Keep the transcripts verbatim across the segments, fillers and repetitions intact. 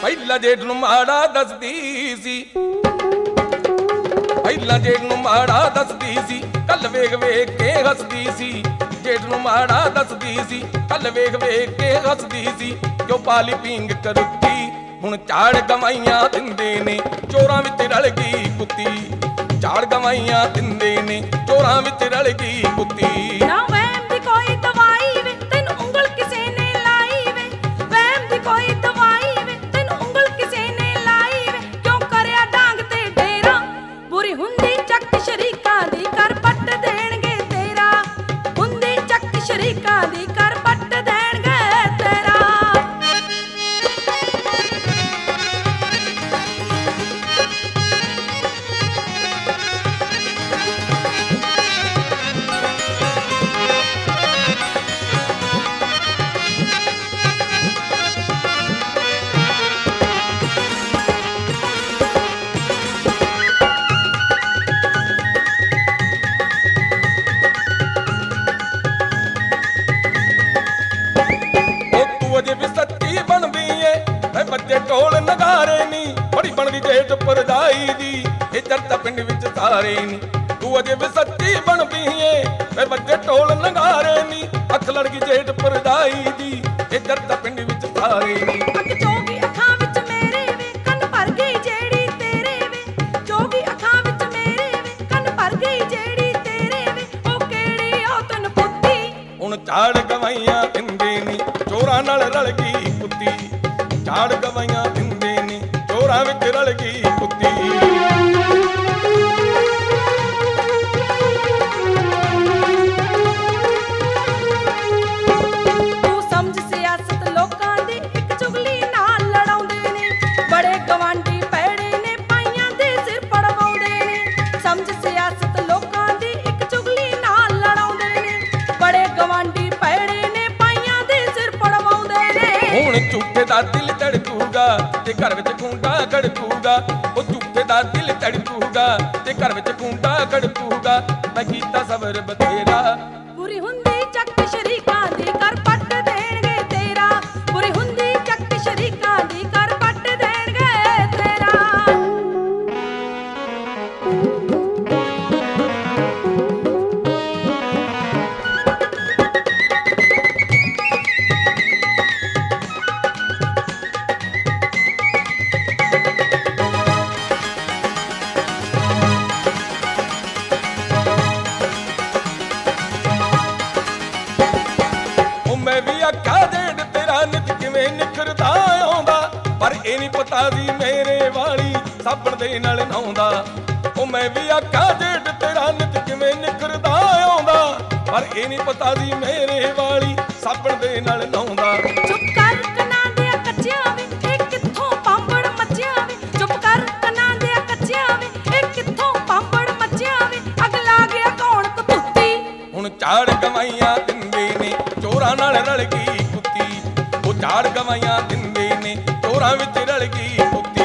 ਪਹਿਲਾਂ ਜੇਠ ਨੂੰ ਮਾੜਾ ਦੱਸਦੀ ਸੀ, ਪਹਿਲਾਂ ਜੇਠ ਨੂੰ ਮਾੜਾ ਦੱਸਦੀ ਸੀ, ਕੱਲ ਵੇਖ ਵੇਖ ਕੇ ਹੱਸਦੀ ਸੀ। ਜੇਠ ਨੂੰ ਮਾੜਾ ਦੱਸਦੀ ਸੀ, ਕੱਲ ਵੇਖ ਵੇਖ ਕੇ ਹੱਸਦੀ ਸੀ। ਕਿਉਂ ਪਾਲੀ ਪੀਂਗ ਕਰੁੱਤੀ, ਹੁਣ ਝਾੜ ਗਵਾਈਆਂ ਦਿੰਦੇ ਨੇ, ਚੋਰਾਂ ਵਿੱਚ ਰਲ ਗਈ ਕੁੱਤੀ। ਝਾੜ ਗਵਾਈਆਂ ਦਿੰਦੇ ਨੇ, ਚੋਰਾਂ ਵਿੱਚ ਰਲ ਗਈ ਕੁੱਤੀ। ਨਾ ਵਹਿਮ ਦੀ ਕੋਈ ਦਵਾਈ ਵੇ, ਤੈਨੂੰ ਉਂਗਲ ਕਿਸੇ ਨੇ ਲਾਈ ਵੇ। ਵਹਿਮ ਦੀ ਕੋਈ ਦਵਾਈ ਵੇ, ਤੈਨੂੰ ਉਂਗਲ ਕਿਸੇ ਨੇ ਲਾਈ ਵੇ। ਕਿਉਂ ਕਰਿਆ ਡਾਂਗ ਤੇ ਡੇਰਾ, ਬੁਰੀ ਹੁੰਦੀ ਚੱਕ ਸ਼ਰੀਕਾਂ ਦੀ ਕਰ ਪੱਟ ਦੇਣਗੇ ਤੇਰਾ। ਹੁੰਦੀ ਚੱਕ ਸ਼ਰੀਕਾਂ ਦੀ ਕਰ ਪੱਟ ਦੇਣਗੇ ਤੇਰਾ। ਬੱਚੇ ਢੋਲ ਨਗਾਰੇ ਨੀ, ਬੜੀ ਬਣਦੀ ਜੇਠ ਭਰਜਾਈ ਦੀ, ਇਹ ਚਰਚਾ ਪਿੰਡ ਵਿੱਚ ਸਾਰੇ ਨੀ। ਤੂੰ ਅਜੇ ਵੀ ਸੱਚੀ ਬਣਦੀ ਏ, ਵੇ ਬੱਚੇ ਢੋਲ ਨਗਾਰੇ ਨੀ, ਅੱਖ ਲੜ ਗਈ ਜੇਠ ਭਰਜਾਈ ਦੀ, ਇਹ ਚਰਚਾ ਪਿੰਡ ਵਿੱਚ ਸਾਰੇ ਨੀ। ਅੱਖ ਚੋਗੀ ਅੱਖਾਂ ਵਿੱਚ ਮੇਰੇ ਵੇ, ਕੰਨ ਭਰ ਗਈ ਜਿਹੜੀ ਤੇਰੇ ਵੇ। ਚੋਗੀ ਅੱਖਾਂ ਵਿੱਚ ਮੇਰੇ ਵੇ, ਕੰਨ ਭਰ ਗਈ ਜਿਹੜੀ ਤੇਰੇ ਵੇ। ਉਹ ਕਿਹੜੀ ਉਹ ਤਨ ਪੁੱਤੀ, ਹੁਣ ਝਾੜ ਗਵਾਈਆਂ ਦਿੰਦੇ ਨੀ, ਚੋਰਾਂ ਨਾਲ ਰਲ ਗਈ ਕੁੱਤੀ। ਝਾੜ ਗਵਾਈਆਂ ਦਿੰਦੇ ਨੇ, ਚੋਰਾਂ ਵਿੱਚ ਰਲ ਗਈ ਕੁੱਤੀ। ਤੂੰ ਸਮਝ ਸਿਆਸਤ ਲੋਕਾਂ ਦੀ, ਇੱਕ ਚੁਗਲੀ ਨਾਲ ਲੜਾਉਂਦੇ ਨੇ। ਬੜੇ ਗਵਾਂਢੀ ਪੈੜੇ ਨੇ, ਪਾਈਆਂ ਦੇ ਸਿਰ ਪੜਵਾਉਂਦੇ ਨੇ। ਸਮਝ ਸਿਆਸਤ ਲੋਕਾਂ ਦੀ, ਇੱਕ ਚੁਗਲੀ ਨਾਲ ਲੜਾਉਂਦੇ ਨੇ। ਬੜੇ ਗਵਾਂਢੀ ਪੈੜੇ ਨੇ, ਪਾਈਆਂ ਦੇ ਸਿਰ ਪੜਵਾਉਂਦੇ ਨੇ। ਹੁਣ ਝੂਠੇ ਦਾ ਦਿਲ ਧੜਕੂਗਾ ਤੇ ਘਰ ਵਿੱਚ ਖੂੰਡਾ ਖੜਕੂਗਾ। ਉਹ ਝੂਠੇ ਦਾ ਦਿਲ ਧੜਕੂਗਾ ਤੇ ਘਰ ਵਿੱਚ ਖੂੰਡਾ ਖੜਕੂਗਾ। ਮੈਂ ਕੀਤਾ ਸਬਰ ਬਥੇਰਾ, ਬੁਰੀ ਹੁੰਦੀ ਚੱਕ ਸ਼ਰੀਕਾਂ ਦੀ ਕਰ ਪੱਟ ਦੇਣਗੇ ਤੇਰਾ। ਬੁਰੀ ਹੁੰਦੀ ਚੱਕ ਸ਼ਰੀਕਾਂ ਦੀ ਕਰ ਪੱਟ ਦੇਣਗੇ ਤੇਰਾ। ਨਿਖਰਦਾ ਆਉਂਦਾ, ਪਰ ਇਹ ਨੀ ਪਤਾ ਸੀ ਮੇਰੇ ਵਾਲੀ ਸਾਬਣ ਦੇ ਨਾਲ ਨਹਾਉਂਦਾ। ਉਹ ਮੈਂ ਵੀ ਆਖਾਂ ਜੇਠ ਤੇਰਾ ਨਿਤ ਕਿਵੇਂ ਨਿਖਰਦਾ ਆਉਂਦਾ, ਪਰ ਇਹ ਨੀ ਪਤਾ ਸੀ ਮੇਰੇ ਵਾਲੀ ਸਾਬਣ ਦੇ ਨਾਲ ਨਹਾਉਂਦਾ। ਚੁੱਪ ਕਰ ਕੰਨਾਂ ਦੇ ਕੱਚਿਆਂ ਵੇ, ਇਹ ਕਿੱਥੋਂ ਪਾਂਬੜ ਮੱਚਿਆ ਵੇ। ਚੁੱਪ ਕਰ ਕੰਨਾਂ ਦੇ ਕੱਚਿਆਂ ਵੇ, ਇਹ ਕਿੱਥੋਂ ਪਾਂਬੜ ਮੱਚਿਆ ਵੇ। ਅੱਗ ਲਾ ਗਿਆ ਕੌਣ ਕਤੂਤੀ, ਹੁਣ ਝਾੜ ਗਵਾਈਆਂ ਦਿੰਦੇ ਨੇ, ਚੋਰਾਂ ਨਾਲ ਰਲ ਗਈ ਕੁੱਤੀ। ਉਹ ਝਾੜ ਗਵਾਈਆਂ ਦਿੰਦੇ ਨੇ, ਚੋਰਾਂ ਵਿੱਚ ਰਲ ਗਈ ਕੁੱਤੀ।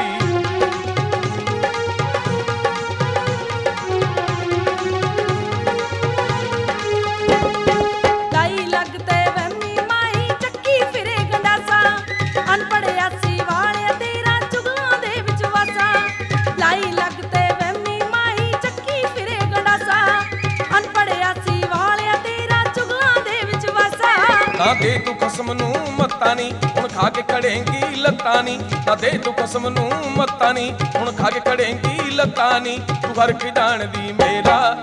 ਲਾਈ ਲੱਗ ਤੇ ਵਹਿਮੀ ਮਾਈ, ਚੱਕੀ ਫਿਰੇ ਗੰਡਾਸਾ। ਅਨਪੜ੍ਹਿਆ ਸੀ ਵਾਲਿਆ ਤੇਰਾ, ਚੁਗਲਾਂ ਦੇ ਵਿੱਚ ਵਾਸਾ। ਲਾਈ ਲੱਗ ਤੇ ਵਹਿਮੀ ਮਾਈ, ਚੱਕੀ ਫਿਰੇ ਗੰਡਾਸਾ। ਅਨਪੜ੍ਹਿਆ ਸੀ ਵਾਲਿਆ ਤੇਰਾ, ਚੁਗਲਾਂ ਦੇ ਵਿੱਚ ਵਾਸਾ। ਨਾ ਦੇ ਤੂੰ ਖਸਮ ਨੂੰ ਮੱਤਾ ਨੀ, ਹੁਣ ਖਾ ਕੇ ਖੜੇਂਗੀ ਲੱਤਾਂ ਨੀ। ਨਾ ਦੇ ਤੂੰ ਖਸਮ ਨੂੰ ਮੱਤਾ ਨੀ, ਹੁਣ ਖਾ ਕੇ ਖੜੇਂਗੀ ਲੱਤਾਂ ਨੀ। ਤੂੰ ਹਰ ਕੀ ਜਾਣਦੀ ਮੇਰਾ,